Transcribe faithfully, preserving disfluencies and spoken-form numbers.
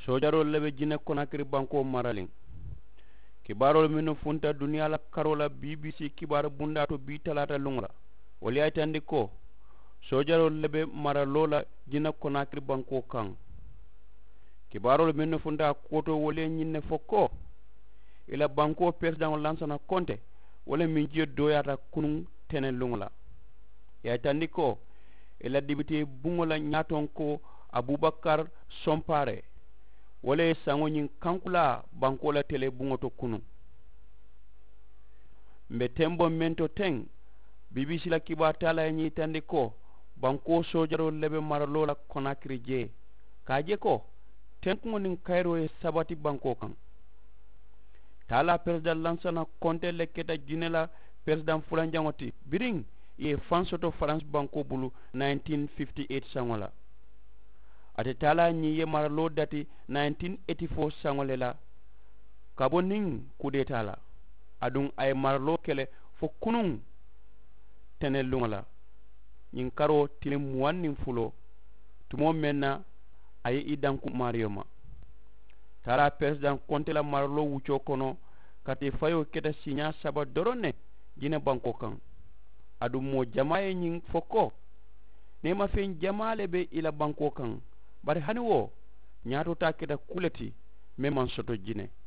sojarol lebe jine konakiri banko maralin kibarol minu funta duniya la karola B B C kibar bunda to bi talata lungla wali ay tandi ko sojarol lebe maralola jine konakiri banko kan kibarol minu funta koto wali nyinne fokko ila banko president lansana konte wala min je doyata kunun tenen lungla ya tandi ko ila dibite bungola nyaton ko Abubakar Sompare wala sango nyin kankula banko la tele bungoto kunu mbe tembo mento teng B B C la kibata la nyi tandi ko banko sojaro lebe maralo la Conakry je kaje ko tenko nin Cairo e sabati banko kan tala president lansana konte leketa jinela president fulanjangoti biring e fansoto France banko bulu nineteen fifty-eight sangola ate tala nyi ye maralo dati nineteen eighty-four sangolela kaboning kudeta la adun ay maralo kele fo kunun tenelungola nyin karo tilim wannin fulo tumo menna ay idanku marioma tala president konte la maralo wucho kono kati fayo keta sinya saba dorone jine banko kan adu mo jamaye nyin foko ne ma fen jamale be ila banko kan bari hani wo nyaato ta keta kuleti me man soto jine